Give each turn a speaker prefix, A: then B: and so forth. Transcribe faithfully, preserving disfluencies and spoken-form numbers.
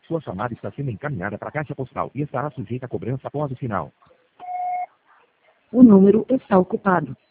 A: Sua chamada está sendo encaminhada para a caixa postal e estará sujeita a cobrança após o sinal.
B: O número está ocupado.